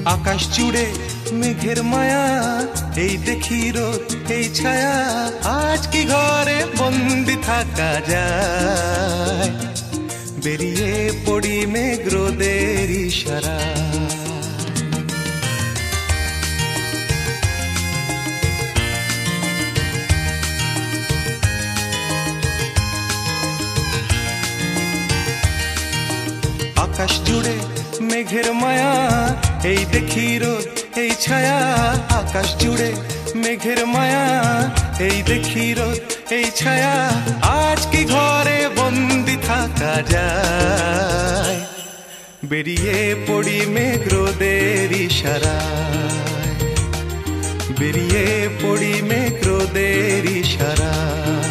আকাশ জুড়ে মেঘের মায়া, এই দেখি রোদ এই ছায়া, আজ কি ঘরে বন্দি থাকা যায়? বেরিয়ে পড়ি মেঘ রোদের ইশারা। আকাশ জুড়ে মেঘের মায়া, এই দেখি রোদ এই ছায়া, আকাশ জুড়ে মেঘের মায়া, এই দেখি রোদ এই ছায়া, আজ কি ঘরে বন্দি থাকা যায়? বেরিয়ে পড়ি মেঘ রোদের ইশারায়, বেরিয়ে পড়ি মেঘ রোদের ইশারায়।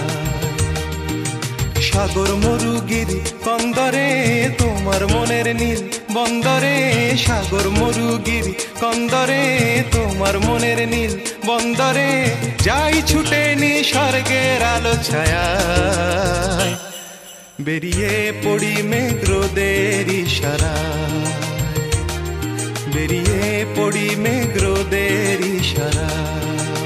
সাগর মরুগিরি কন্দরে তোমার মনের নীল বন্দরে, সাগর মরুগিরি কন্দরে তোমার মনের নীল বন্দরে, যাই ছুটে নিসর্গের আলো ছায়ায়। বেরিয়ে পড়ি মেঘ রোদের ইশারায়, বেরিয়ে পড়ি মেঘ রোদের ইশারায়।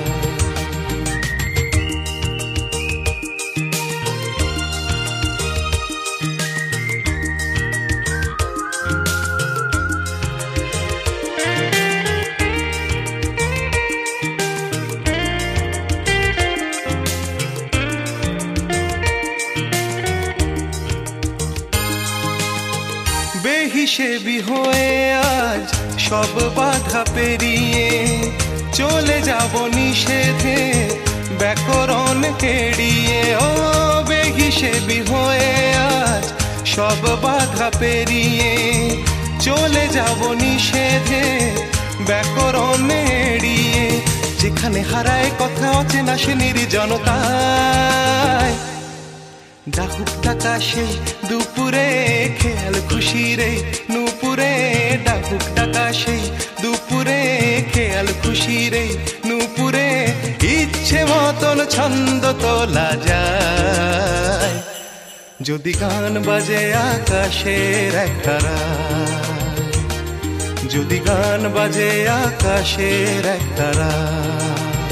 বেহিসেবি হয়ে আজ সব বাধা পেরিয়ে, চলে যাব নিষেধে ব্যাকরণ এড়িয়ে। ও বেহিসেবি হয়ে আজ সব বাধা পেরিয়ে, চলে যাব নিষেধে ব্যাকরণ এড়িয়ে। যেখানে হারায় কথা অচেনা সে নির্জনতায়, ডাকুক টাকা সেই দুপুরে খেয়াল খুশি রে নুপুরে, ডাকুক টাকা সেই দুপুরে খেয়াল খুশি রে নুপুরে, ইচ্ছে মতন ছন্দ তোলা যায়। যদি গান বাজে আকাশের এক তারায়, যদি গান বাজে আকাশের এক তারায়।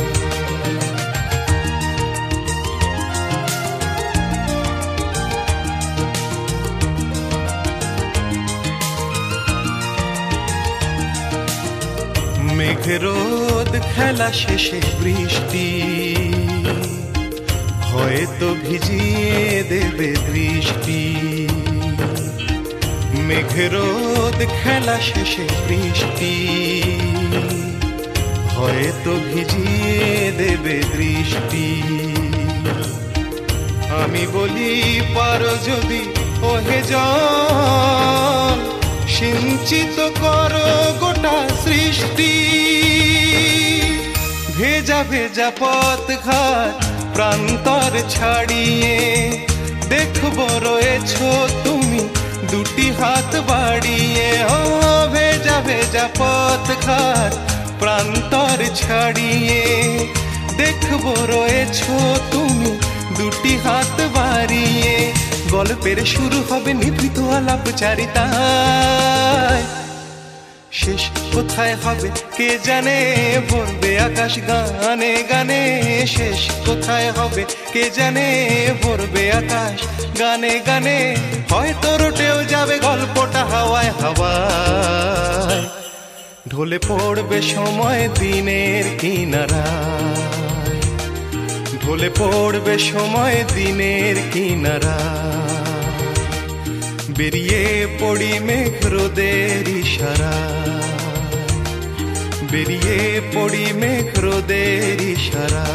মেঘ রোদ খেলা শেষে বৃষ্টি হয়তো ভিজিয়ে দেবে দৃষ্টি। মেঘ রোদ খেলা শেষে বৃষ্টি হয়তো ভিজিয়ে দেবে দৃষ্টি। আমি বলি পারো যদি ওহে জল, সিঞ্চিত করো গোটা সৃষ্টি। ভেজা ভেজা পথ ঘাট প্রান্তর ছাড়িয়ে, দেখবো রয়েছো তুমি দুটি হাত বাড়িয়ে। ও ভেজা ভেজা পথ ঘাট প্রান্তর ছাড়িয়ে, দেখবো রয়েছো তুমি দুটি হাত বাড়িয়ে। গল্পের শুরু হবে নিভৃত আলাপচারিতায়, শেষ কোথায় হবে কে জানে, ভরবে আকাশ গানে গানে। শেষ কোথায় হবে কে জানে, ভরবে আকাশ গানে গানে। হয়তো রটেও যাবে গল্পটা হাওয়ায় হাওয়ায়, ঢলে পড়বে সময় দিনের কিনারায়, ঢলে পড়বে সময় দিনের কিনারায়। বেরিয়ে পড়ি মেঘ রোদের ইশারায়, বেরিয়ে পড়ি মেঘ রোদের ইশারায়।